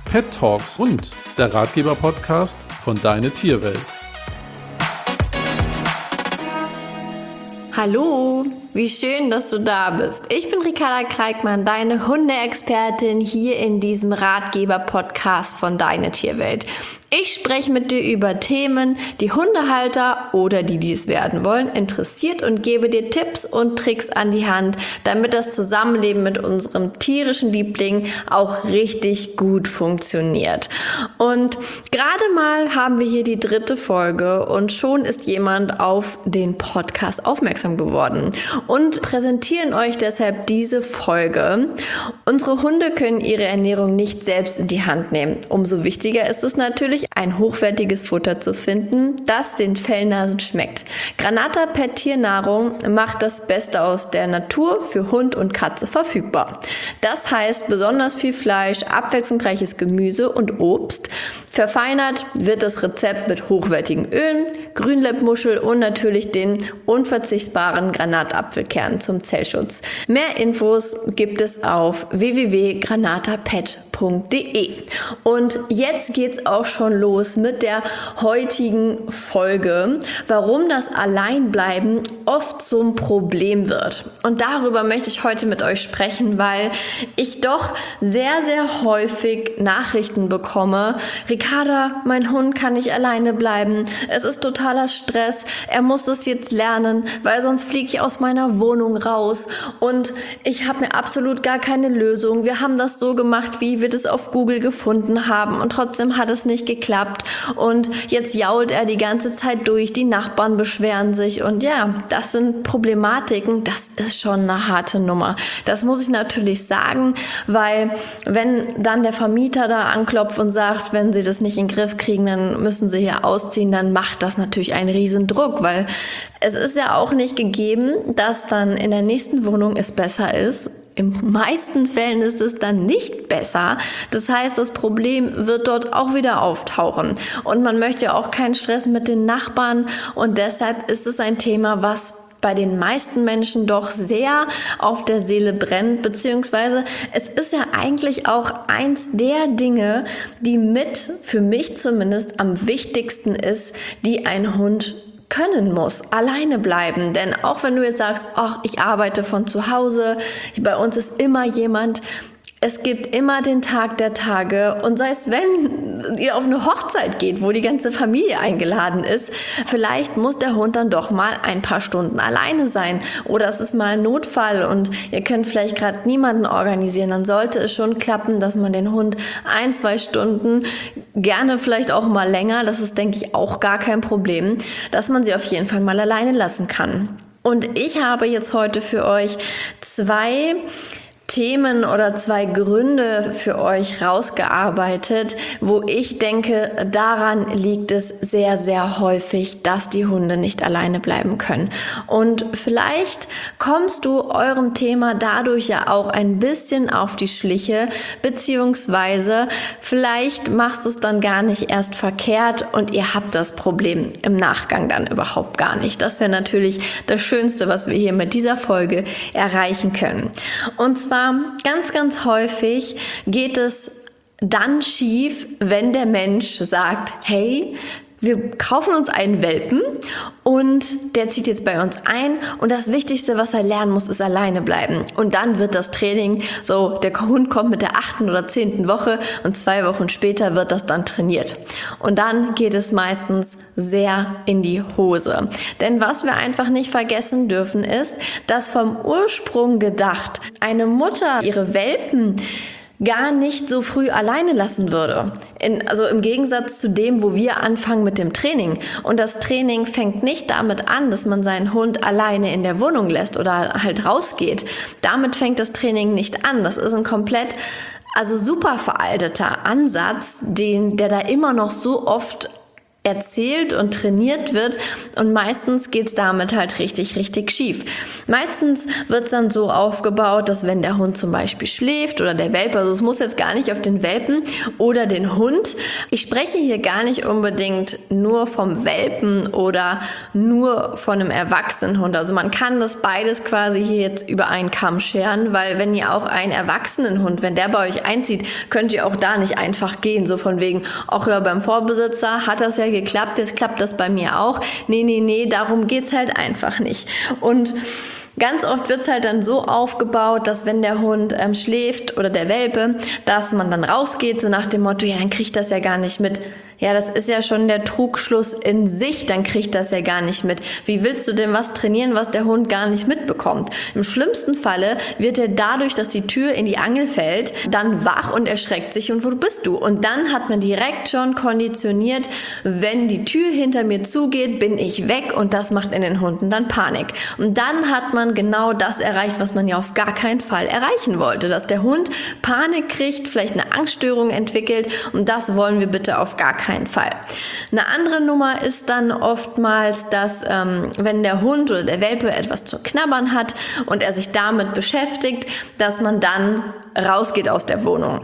Pet Talks und der Ratgeber-Podcast von Deine Tierwelt. Hallo, wie schön, dass du da bist. Ich bin Ricarda Kleikmann, deine Hundeexpertin hier in diesem Ratgeber-Podcast von Deine Tierwelt. Ich spreche mit dir über Themen, die Hundehalter oder die es werden wollen, interessiert und gebe dir Tipps und Tricks an die Hand, damit das Zusammenleben mit unserem tierischen Liebling auch richtig gut funktioniert. Und gerade mal haben wir hier die 3. Folge und schon ist jemand auf den Podcast aufmerksam geworden und präsentieren euch deshalb diese Folge. Unsere Hunde können ihre Ernährung nicht selbst in die Hand nehmen. Umso wichtiger ist es natürlich, ein hochwertiges Futter zu finden, das den Fellnasen schmeckt. Granata Pet Tiernahrung macht das Beste aus der Natur für Hund und Katze verfügbar. Das heißt besonders viel Fleisch, abwechslungsreiches Gemüse und Obst. Verfeinert wird das Rezept mit hochwertigen Ölen, Grünlippmuschel und natürlich den unverzichtbaren Granatapfelkern zum Zellschutz. Mehr Infos gibt es auf www.granatapet.de. Und jetzt geht's auch schon los mit der heutigen Folge, warum das Alleinbleiben oft zum Problem wird. Und darüber möchte ich heute mit euch sprechen, weil ich doch sehr, sehr häufig Nachrichten bekomme. Ricarda, mein Hund kann nicht alleine bleiben. Es ist totaler Stress. Er muss das jetzt lernen, weil sonst fliege ich aus meiner Wohnung raus. Und ich habe mir absolut gar keine Lösung. Wir haben das so gemacht, wie wir das auf Google gefunden haben. Und trotzdem hat es nicht geklappt. Und jetzt jault er die ganze Zeit durch. Die Nachbarn beschweren sich. Und ja, das sind Problematiken. Das ist schon eine harte Nummer. Das muss ich natürlich sagen, weil wenn dann der Vermieter da anklopft und sagt, wenn sie das nicht in den Griff kriegen, dann müssen sie hier ausziehen, dann macht das natürlich einen riesen Druck, weil es ist ja auch nicht gegeben, dass dann in der nächsten Wohnung es besser ist. In meisten Fällen ist es dann nicht besser. Das heißt, das Problem wird dort auch wieder auftauchen. Und man möchte ja auch keinen Stress mit den Nachbarn. Und deshalb ist es ein Thema, was bei den meisten Menschen doch sehr auf der Seele brennt, beziehungsweise es ist ja eigentlich auch eins der Dinge, die für mich zumindest am wichtigsten ist, die ein Hund können muss, alleine bleiben. Denn auch wenn du jetzt sagst, ach, ich arbeite von zu Hause, bei uns ist immer jemand, es gibt immer den Tag der Tage und sei es, wenn ihr auf eine Hochzeit geht, wo die ganze Familie eingeladen ist, vielleicht muss der Hund dann doch mal ein paar Stunden alleine sein oder es ist mal ein Notfall und ihr könnt vielleicht gerade niemanden organisieren, dann sollte es schon klappen, dass man den Hund 1-2 Stunden, gerne vielleicht auch mal länger, das ist, denke ich, auch gar kein Problem, dass man sie auf jeden Fall mal alleine lassen kann. Und ich habe jetzt heute für euch 2 Themen oder 2 Gründe für euch rausgearbeitet, wo ich denke, daran liegt es sehr, sehr häufig, dass die Hunde nicht alleine bleiben können. Und vielleicht kommst du eurem Thema dadurch ja auch ein bisschen auf die Schliche, beziehungsweise vielleicht machst du es dann gar nicht erst verkehrt und ihr habt das Problem im Nachgang dann überhaupt gar nicht. Das wäre natürlich das Schönste, was wir hier mit dieser Folge erreichen können. Und zwar ganz, ganz häufig geht es dann schief, wenn der Mensch sagt, hey, wir kaufen uns einen Welpen und der zieht jetzt bei uns ein und das Wichtigste, was er lernen muss, ist alleine bleiben. Und dann wird das Training so, der Hund kommt mit der 8. oder 10. Woche und 2 Wochen später wird das dann trainiert. Und dann geht es meistens sehr in die Hose. Denn was wir einfach nicht vergessen dürfen ist, dass vom Ursprung gedacht eine Mutter ihre Welpen gar nicht so früh alleine lassen würde. Also im Gegensatz zu dem, wo wir anfangen mit dem Training. Und das Training fängt nicht damit an, dass man seinen Hund alleine in der Wohnung lässt oder halt rausgeht. Damit fängt das Training nicht an. Das ist ein komplett, super veralteter Ansatz, der da immer noch so oft erzählt und trainiert wird und meistens geht's damit halt richtig, richtig schief. Meistens wird's dann so aufgebaut, dass wenn der Hund zum Beispiel schläft oder der Welpe, also es muss jetzt gar nicht auf den Welpen oder den Hund, ich spreche hier gar nicht unbedingt nur vom Welpen oder nur von einem erwachsenen Hund, also man kann das beides quasi hier jetzt über einen Kamm scheren, weil wenn ihr auch einen erwachsenen Hund, wenn der bei euch einzieht, könnt ihr auch da nicht einfach gehen, so von wegen, auch ja, beim Vorbesitzer hat das ja geklappt, jetzt klappt das bei mir auch. Nee, darum geht's halt einfach nicht. Und ganz oft wird's halt dann so aufgebaut, dass wenn der Hund schläft oder der Welpe, dass man dann rausgeht, so nach dem Motto, ja, dann kriegt das ja gar nicht mit. Ja, das ist ja schon der Trugschluss in sich, dann kriegt das ja gar nicht mit. Wie willst du denn was trainieren, was der Hund gar nicht mitbekommt? Im schlimmsten Falle wird er dadurch, dass die Tür in die Angel fällt, dann wach und erschreckt sich und wo bist du? Und dann hat man direkt schon konditioniert, wenn die Tür hinter mir zugeht, bin ich weg und das macht in den Hunden dann Panik. Und dann hat man genau das erreicht, was man ja auf gar keinen Fall erreichen wollte, dass der Hund Panik kriegt, vielleicht eine Angststörung entwickelt und das wollen wir bitte auf gar keinen Fall. Eine andere Nummer ist dann oftmals, dass wenn der Hund oder der Welpe etwas zu knabbern hat und er sich damit beschäftigt, dass man dann rausgeht aus der Wohnung.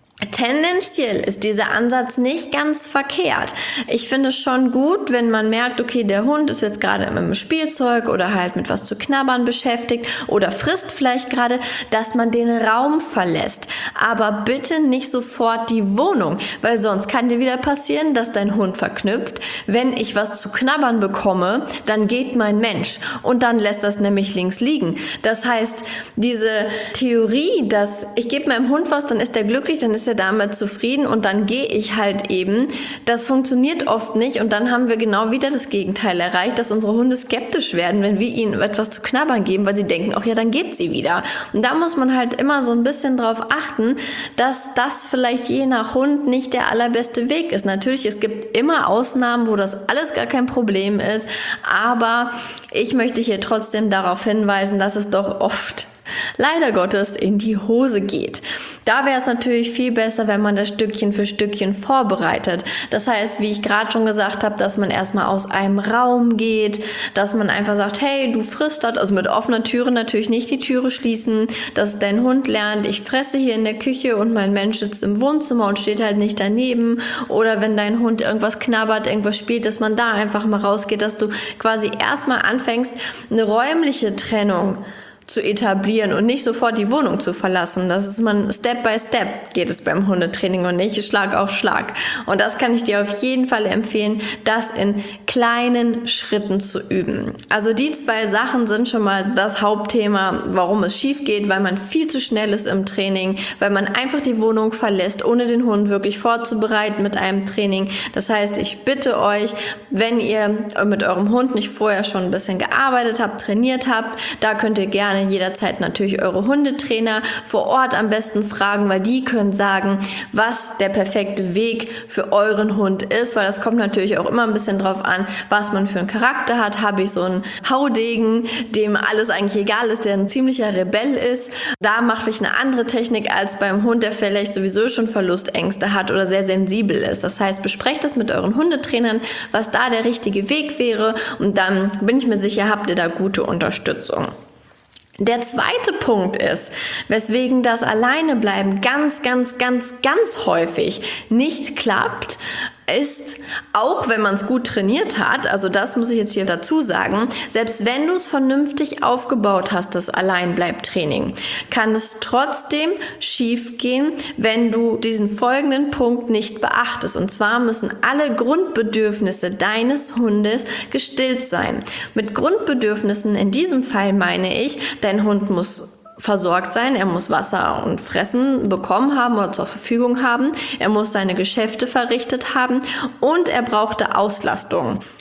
Tendenziell ist dieser Ansatz nicht ganz verkehrt. Ich finde es schon gut, wenn man merkt, okay, der Hund ist jetzt gerade mit einem Spielzeug oder halt mit was zu knabbern beschäftigt oder frisst vielleicht gerade, dass man den Raum verlässt. Aber bitte nicht sofort die Wohnung, weil sonst kann dir wieder passieren, dass dein Hund verknüpft. Wenn ich was zu knabbern bekomme, dann geht mein Mensch und dann lässt das nämlich links liegen. Das heißt, diese Theorie, dass ich gebe meinem Hund was, dann ist er glücklich, dann ist er damit zufrieden und dann gehe ich halt eben. Das funktioniert oft nicht und dann haben wir genau wieder das Gegenteil erreicht, dass unsere Hunde skeptisch werden, wenn wir ihnen etwas zu knabbern geben, weil sie denken, ach ja, dann geht sie wieder. Und da muss man halt immer so ein bisschen drauf achten, dass das vielleicht je nach Hund nicht der allerbeste Weg ist. Natürlich, es gibt immer Ausnahmen, wo das alles gar kein Problem ist, aber ich möchte hier trotzdem darauf hinweisen, dass es doch oft leider Gottes in die Hose geht. Da wäre es natürlich viel besser, wenn man das Stückchen für Stückchen vorbereitet. Das heißt, wie ich gerade schon gesagt habe, dass man erstmal aus einem Raum geht, dass man einfach sagt, hey, du frisst dort, also mit offener Türe natürlich nicht die Türe schließen, dass dein Hund lernt, ich fresse hier in der Küche und mein Mensch sitzt im Wohnzimmer und steht halt nicht daneben. Oder wenn dein Hund irgendwas knabbert, irgendwas spielt, dass man da einfach mal rausgeht, dass du quasi erstmal anfängst, eine räumliche Trennung zu etablieren und nicht sofort die Wohnung zu verlassen. Das ist man Step by Step geht es beim Hundetraining und nicht Schlag auf Schlag. Und das kann ich dir auf jeden Fall empfehlen, das in kleinen Schritten zu üben. Also die 2 Sachen sind schon mal das Hauptthema, warum es schief geht, weil man viel zu schnell ist im Training, weil man einfach die Wohnung verlässt, ohne den Hund wirklich vorzubereiten mit einem Training. Das heißt, ich bitte euch, wenn ihr mit eurem Hund nicht vorher schon ein bisschen gearbeitet habt, trainiert habt, da könnt ihr gerne jederzeit natürlich eure Hundetrainer vor Ort am besten fragen, weil die können sagen, was der perfekte Weg für euren Hund ist, weil das kommt natürlich auch immer ein bisschen drauf an, was man für einen Charakter hat. Habe ich so einen Haudegen, dem alles eigentlich egal ist, der ein ziemlicher Rebell ist, da mache ich eine andere Technik als beim Hund, der vielleicht sowieso schon Verlustängste hat oder sehr sensibel ist. Das heißt, besprecht das mit euren Hundetrainern, was da der richtige Weg wäre und dann bin ich mir sicher, habt ihr da gute Unterstützung. Der zweite Punkt ist, weswegen das Alleinebleiben ganz häufig nicht klappt, ist, auch wenn man es gut trainiert hat, also das muss ich jetzt hier dazu sagen, selbst wenn du es vernünftig aufgebaut hast, das Alleinbleibtraining, kann es trotzdem schief gehen, wenn du diesen folgenden Punkt nicht beachtest. Und zwar müssen alle Grundbedürfnisse deines Hundes gestillt sein. Mit Grundbedürfnissen in diesem Fall meine ich, dein Hund muss versorgt sein, er muss Wasser und Fressen bekommen haben oder zur Verfügung haben, er muss seine Geschäfte verrichtet haben und er brauchte Auslastung.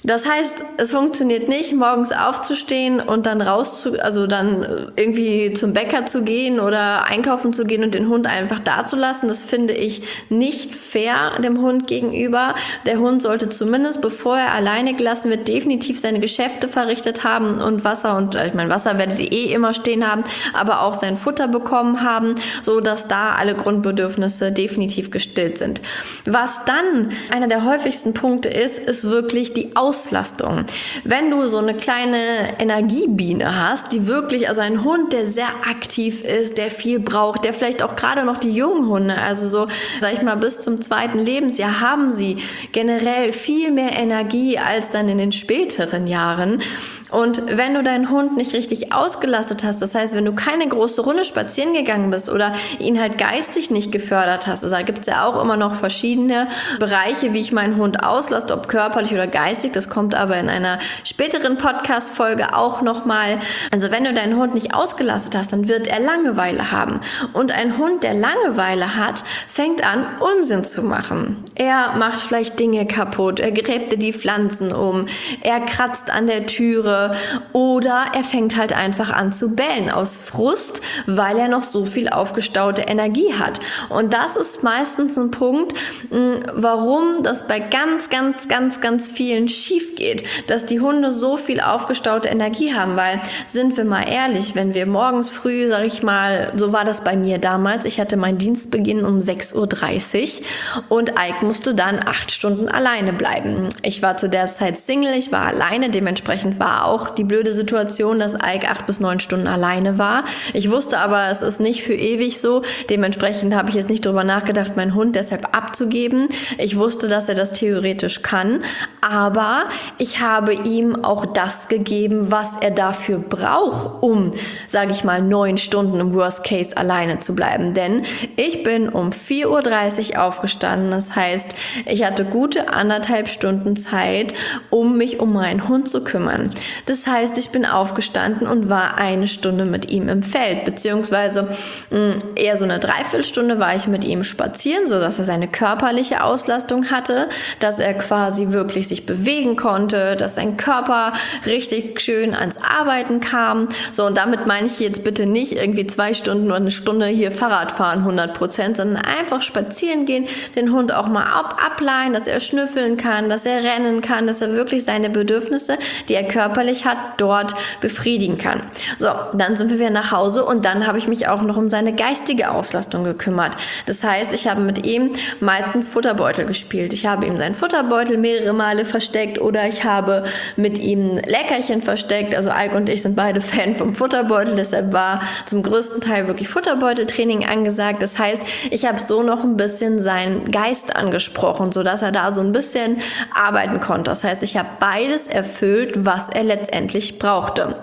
Das heißt, es funktioniert nicht, morgens aufzustehen und dann dann irgendwie zum Bäcker zu gehen oder einkaufen zu gehen und den Hund einfach da zu lassen. Das finde ich nicht fair dem Hund gegenüber. Der Hund sollte zumindest, bevor er alleine gelassen wird, definitiv seine Geschäfte verrichtet haben und Wasser werdet ihr eh immer stehen haben, aber auch sein Futter bekommen haben, so dass da alle Grundbedürfnisse definitiv gestillt sind. Was dann einer der häufigsten Punkte ist wirklich die Auslastung. Wenn du so eine kleine Energiebiene hast, die wirklich, also ein Hund, der sehr aktiv ist, der viel braucht, der vielleicht auch gerade noch die jungen Hunde, also so, sag ich mal, bis zum 2. Lebensjahr haben sie generell viel mehr Energie als dann in den späteren Jahren. Und wenn du deinen Hund nicht richtig ausgelastet hast, das heißt, wenn du keine große Runde spazieren gegangen bist oder ihn halt geistig nicht gefördert hast, also da gibt es ja auch immer noch verschiedene Bereiche, wie ich meinen Hund auslaste, ob körperlich oder geistig, das kommt aber in einer späteren Podcast-Folge auch nochmal. Also wenn du deinen Hund nicht ausgelastet hast, dann wird er Langeweile haben. Und ein Hund, der Langeweile hat, fängt an, Unsinn zu machen. Er macht vielleicht Dinge kaputt, er gräbt dir die Pflanzen um, er kratzt an der Türe, oder er fängt halt einfach an zu bellen aus Frust, weil er noch so viel aufgestaute Energie hat. Und das ist meistens ein Punkt, warum das bei ganz vielen schief geht, dass die Hunde so viel aufgestaute Energie haben, weil, sind wir mal ehrlich, wenn wir morgens früh, sag ich mal, so war das bei mir damals, ich hatte meinen Dienstbeginn um 6:30 Uhr und Ike musste dann 8 Stunden alleine bleiben. Ich war zu der Zeit Single, ich war alleine, dementsprechend war auch die blöde Situation, dass Ike 8 bis 9 Stunden alleine war. Ich wusste aber, es ist nicht für ewig so. Dementsprechend habe ich jetzt nicht darüber nachgedacht, meinen Hund deshalb abzugeben. Ich wusste, dass er das theoretisch kann, aber ich habe ihm auch das gegeben, was er dafür braucht, um, sage ich mal, 9 Stunden im Worst Case alleine zu bleiben. Denn ich bin um 4:30 Uhr aufgestanden. Das heißt, ich hatte gute 1,5 Stunden Zeit, um mich um meinen Hund zu kümmern. Das heißt, ich bin aufgestanden und war 1 Stunde mit ihm im Feld, beziehungsweise eher so eine Dreiviertelstunde war ich mit ihm spazieren, sodass er seine körperliche Auslastung hatte, dass er quasi wirklich sich bewegen konnte, dass sein Körper richtig schön ans Arbeiten kam. So, und damit meine ich jetzt bitte nicht irgendwie 2 Stunden oder 1 Stunde hier Fahrrad fahren, 100%, sondern einfach spazieren gehen, den Hund auch mal ableihen, dass er schnüffeln kann, dass er rennen kann, dass er wirklich seine Bedürfnisse, die er körperlich hat, dort befriedigen kann. So, dann sind wir wieder nach Hause und dann habe ich mich auch noch um seine geistige Auslastung gekümmert. Das heißt, ich habe mit ihm meistens Futterbeutel gespielt. Ich habe ihm seinen Futterbeutel mehrere Male versteckt oder ich habe mit ihm Leckerchen versteckt. Also Ike und ich sind beide Fan vom Futterbeutel, deshalb war zum größten Teil wirklich Futterbeuteltraining angesagt. Das heißt, ich habe so noch ein bisschen seinen Geist angesprochen, sodass er da so ein bisschen arbeiten konnte. Das heißt, ich habe beides erfüllt, was er letztendlich brauchte.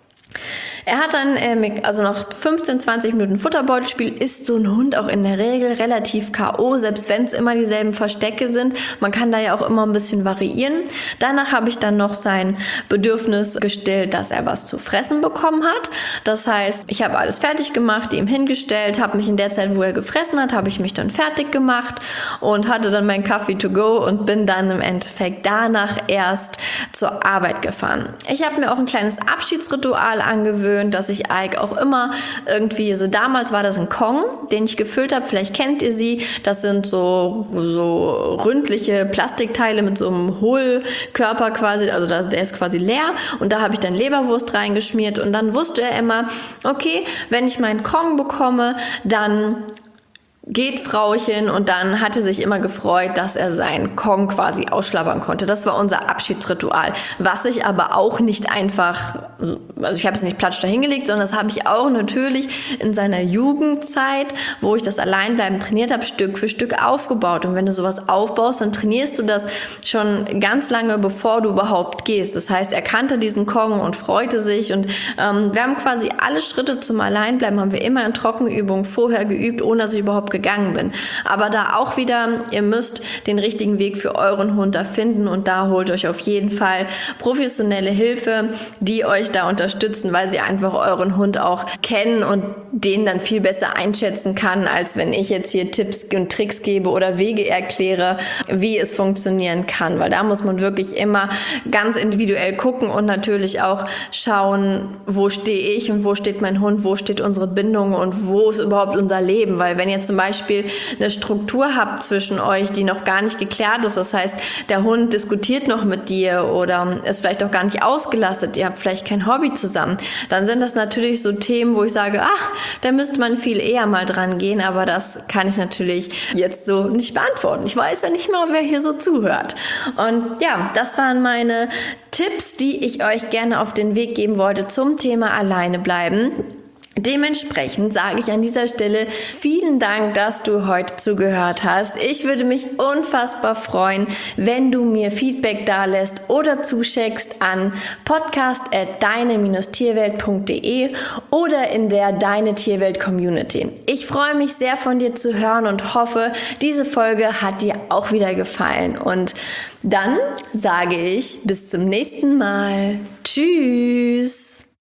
Er hat dann, also nach 15, 20 Minuten Futterbeutelspiel ist so ein Hund auch in der Regel relativ K.O., selbst wenn es immer dieselben Verstecke sind. Man kann da ja auch immer ein bisschen variieren. Danach habe ich dann noch sein Bedürfnis gestillt, dass er was zu fressen bekommen hat. Das heißt, ich habe alles fertig gemacht, ihm hingestellt, habe mich in der Zeit, wo er gefressen hat, habe ich mich dann fertig gemacht und hatte dann meinen Kaffee to go und bin dann im Endeffekt danach erst zur Arbeit gefahren. Ich habe mir auch ein kleines Abschiedsritual angewöhnt, dass ich Ike auch immer irgendwie, so damals war das ein Kong, den ich gefüllt habe, vielleicht kennt ihr sie, das sind so ründliche Plastikteile mit so einem Hohlkörper quasi, also der ist quasi leer und da habe ich dann Leberwurst reingeschmiert und dann wusste er immer, okay, wenn ich meinen Kong bekomme, dann geht Frauchen, und dann hat er sich immer gefreut, dass er seinen Kong quasi ausschlabbern konnte. Das war unser Abschiedsritual, was ich aber auch nicht einfach, also ich habe es nicht platsch dahingelegt, sondern das habe ich auch natürlich in seiner Jugendzeit, wo ich das Alleinbleiben trainiert habe, Stück für Stück aufgebaut. Und wenn du sowas aufbaust, dann trainierst du das schon ganz lange, bevor du überhaupt gehst. Das heißt, er kannte diesen Kong und freute sich, und wir haben quasi alle Schritte zum Alleinbleiben haben wir immer in Trockenübungen vorher geübt, ohne dass ich überhaupt gegangen bin. Aber da auch wieder, ihr müsst den richtigen Weg für euren Hund da finden und da holt euch auf jeden Fall professionelle Hilfe, die euch da unterstützen, weil sie einfach euren Hund auch kennen und den dann viel besser einschätzen kann, als wenn ich jetzt hier Tipps und Tricks gebe oder Wege erkläre, wie es funktionieren kann, weil da muss man wirklich immer ganz individuell gucken und natürlich auch schauen, wo stehe ich und wo steht mein Hund, wo steht unsere Bindung und wo ist überhaupt unser Leben, weil wenn ihr zum Beispiel eine Struktur habt zwischen euch, die noch gar nicht geklärt ist, das heißt, der Hund diskutiert noch mit dir oder ist vielleicht auch gar nicht ausgelastet, ihr habt vielleicht kein Hobby zusammen, dann sind das natürlich so Themen, wo ich sage, da müsste man viel eher mal dran gehen, aber das kann ich natürlich jetzt so nicht beantworten. Ich weiß ja nicht mal, wer hier so zuhört. Und ja, das waren meine Tipps, die ich euch gerne auf den Weg geben wollte zum Thema alleine bleiben. Dementsprechend sage ich an dieser Stelle vielen Dank, dass du heute zugehört hast. Ich würde mich unfassbar freuen, wenn du mir Feedback dalässt oder zuschickst an podcast@deine-tierwelt.de oder in der Deine Tierwelt Community. Ich freue mich sehr von dir zu hören und hoffe, diese Folge hat dir auch wieder gefallen. Und dann sage ich bis zum nächsten Mal. Tschüss!